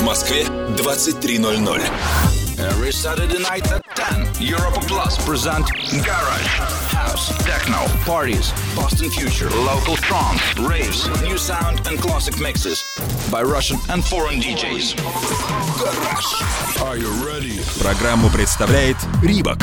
В Москве 23:00. Every Saturday night at 10, Europa Plus present Garage, House, Techno, Parties, Boston Future, Local Trance, Raves, New Sound and Classic Mixes by Russian and foreign DJs. Garage. Are you ready? Программу представляет Рибок.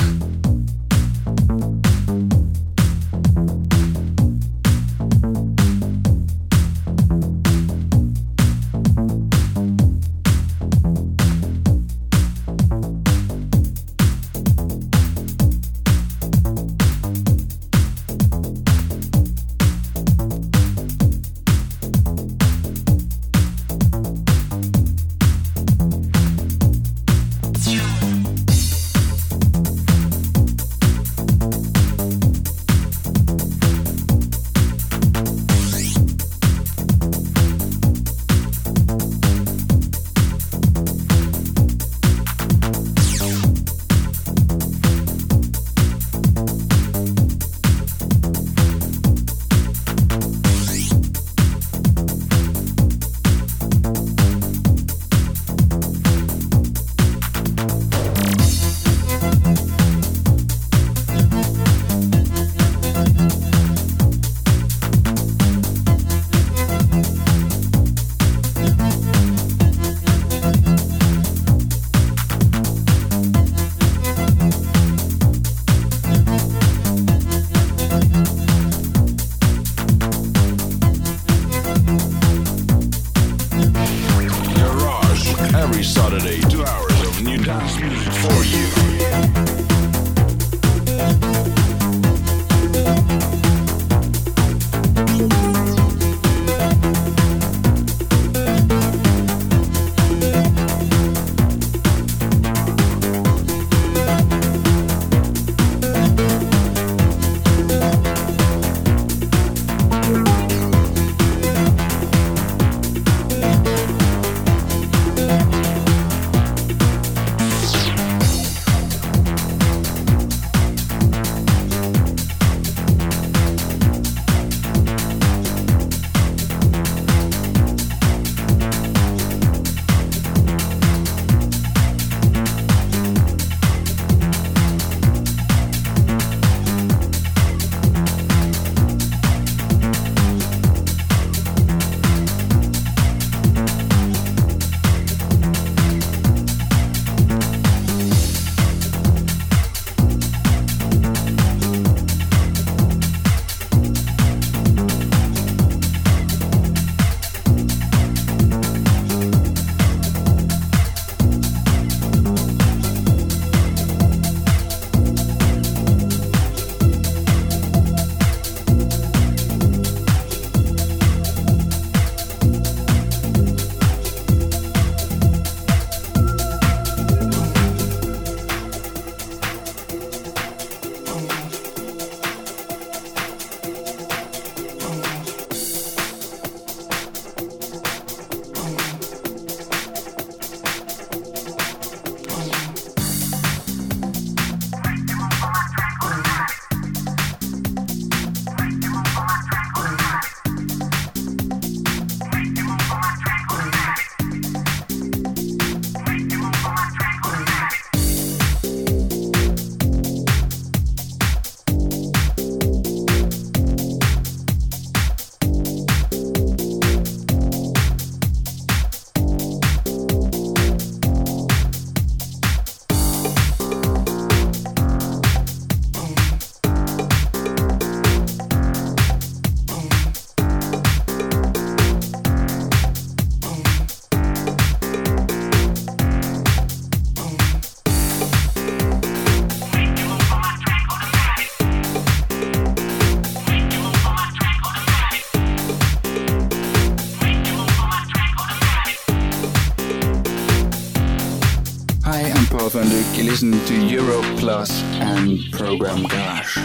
Van Dyk. You listen to Euro Plus and Program Garage.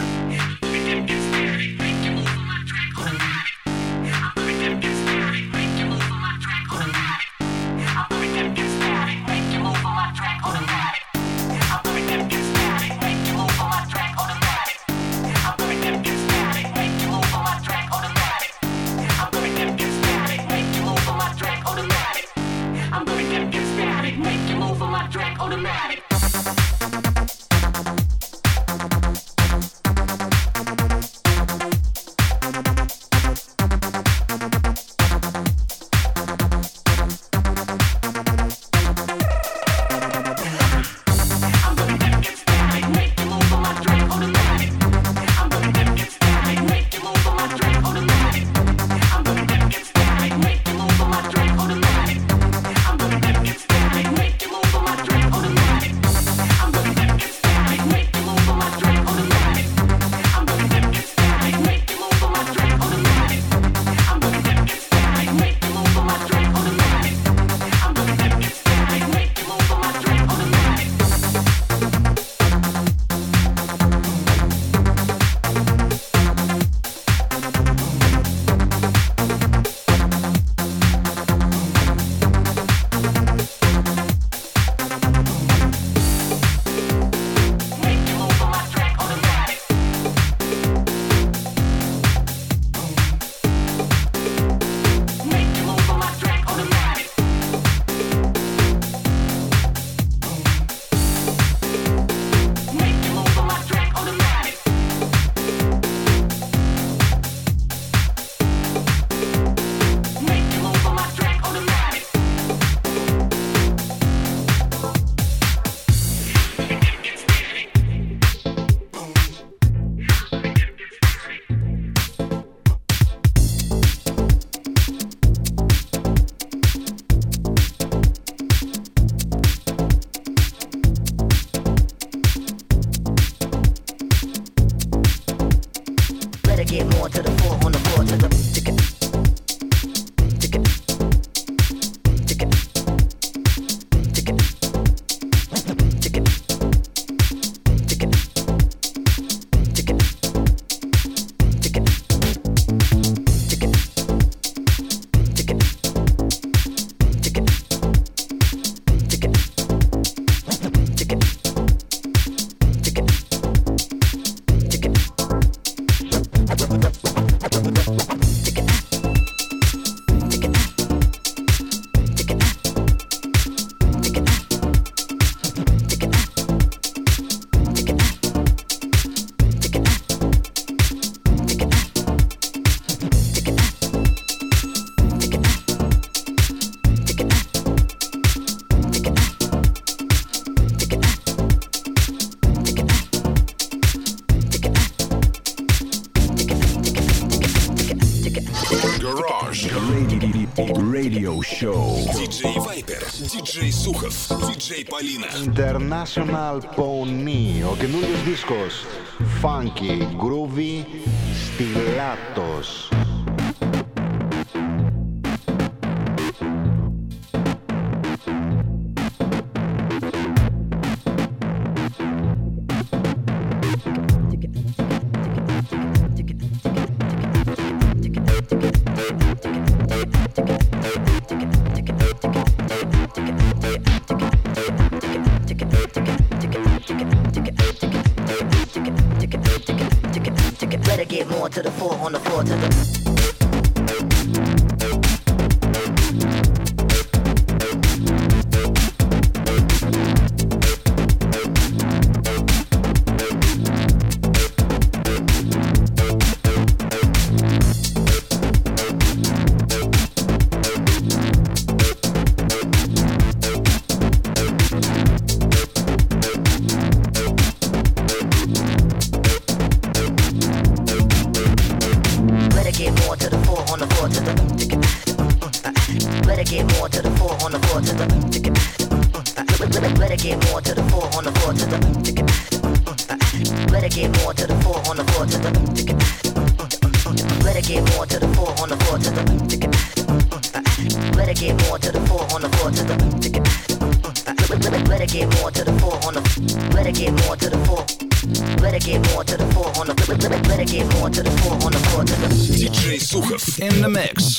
I'm going to Radio Show. Диджей Вайпер, диджей Сухов, диджей Полина. International Pony, ο καινούριος δίσκος. Funky, groovy, στιλάτος. Better get more to the floor, on the floor to the. DJ Сухов in the mix.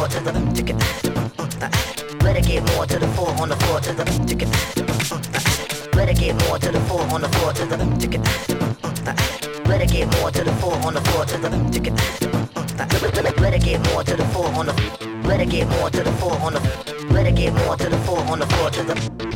to the Relegate more to the floor on the floor to the Relegate more to the floor on the floor to the Relegate more to the floor on the floor to the Relegate more to the floor on the Relegate more to the floor on the Relegate more to the floor on the floor to the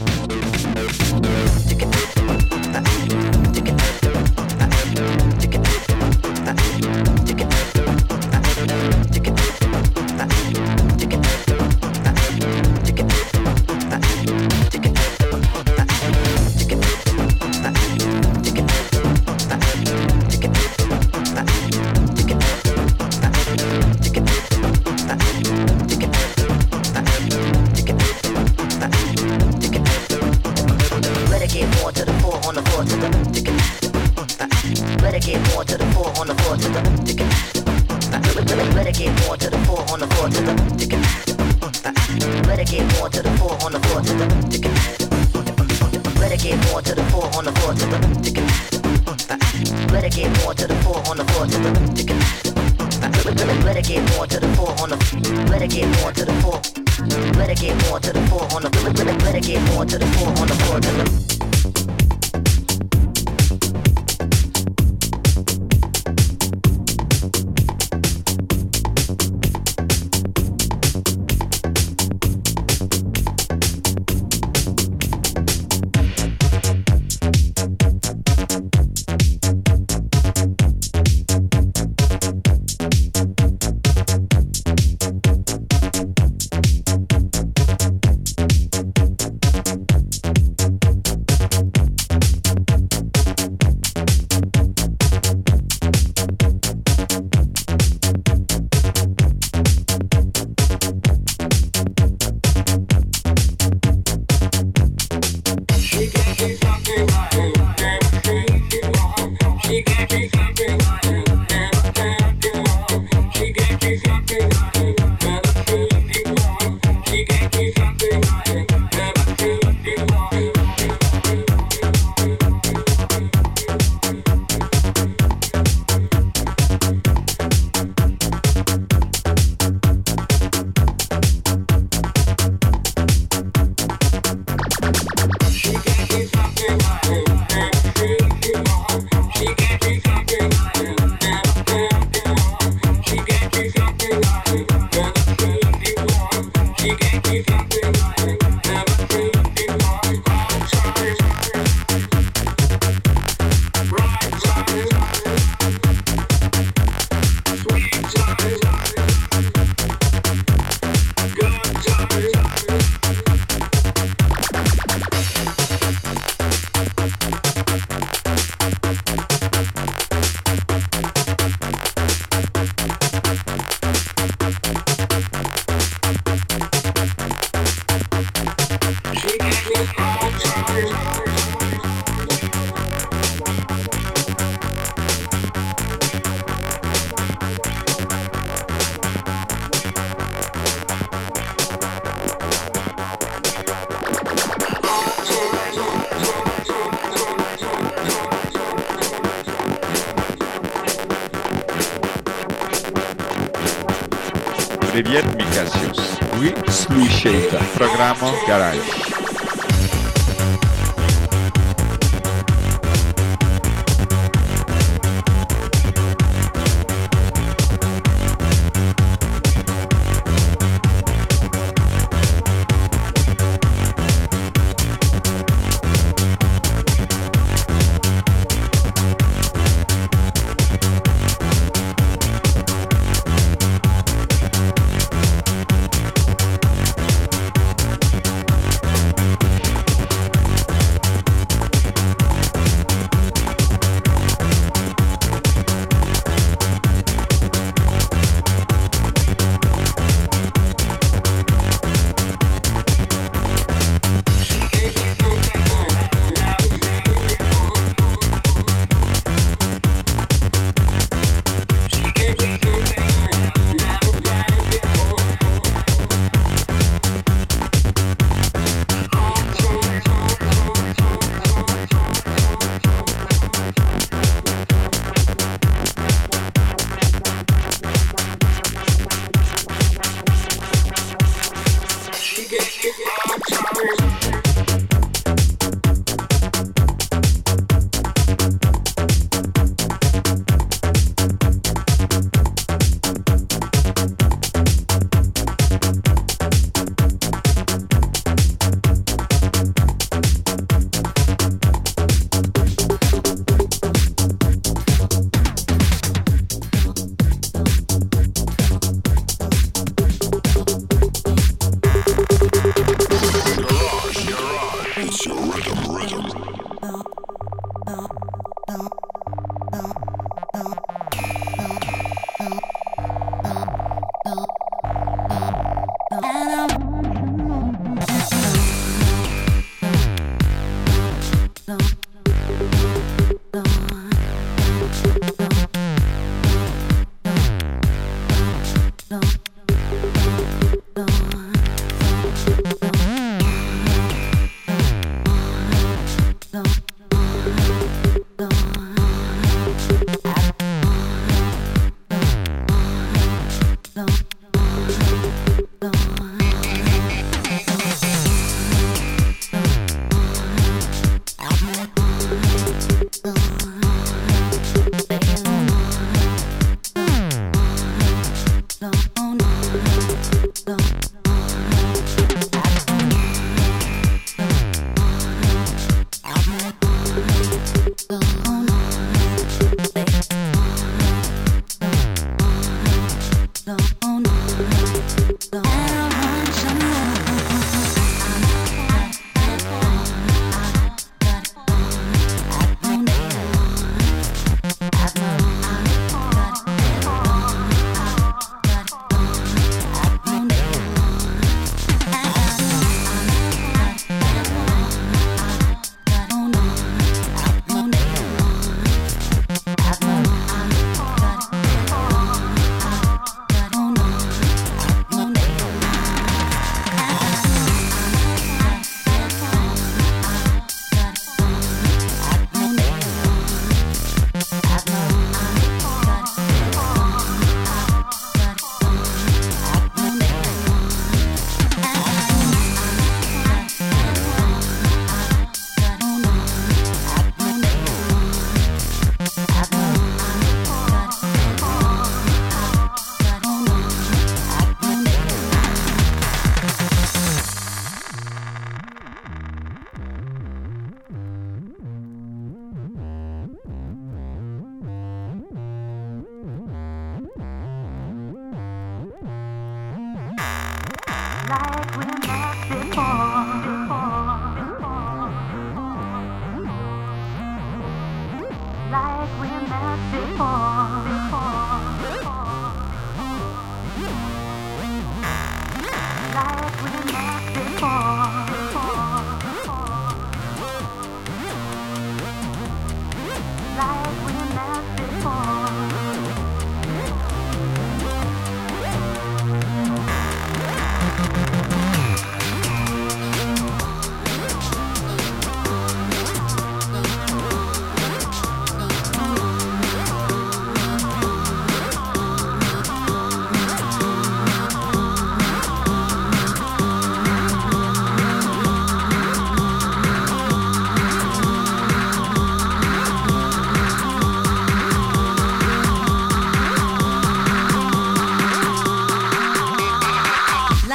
Привет, Микасиус. Вы слушаете программу «Гараж».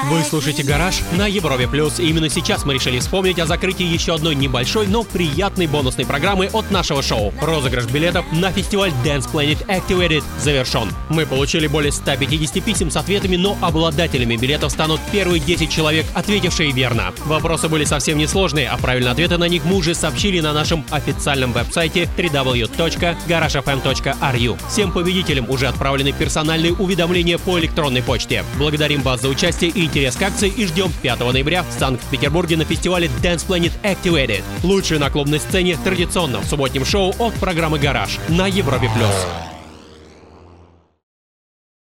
Вы слушаете «Гараж» на Европе+. И именно сейчас мы решили вспомнить о закрытии еще одной небольшой, но приятной бонусной программы от нашего шоу. Розыгрыш билетов на фестиваль Dance Planet Activated завершен. Мы получили более 150 писем с ответами, но обладателями билетов станут первые 10 человек, ответившие верно. Вопросы были совсем несложные, а правильные ответы на них мы уже сообщили на нашем официальном веб-сайте www.garagefm.ru. Всем победителям уже отправлены персональные уведомления по электронной почте. Благодарим вас за участие и интерес к акции и ждем 5 ноября в Санкт-Петербурге на фестивале Dance Planet Activated. Лучшее на клубной сцене традиционно в субботнем шоу от программы «Гараж» на Европе+.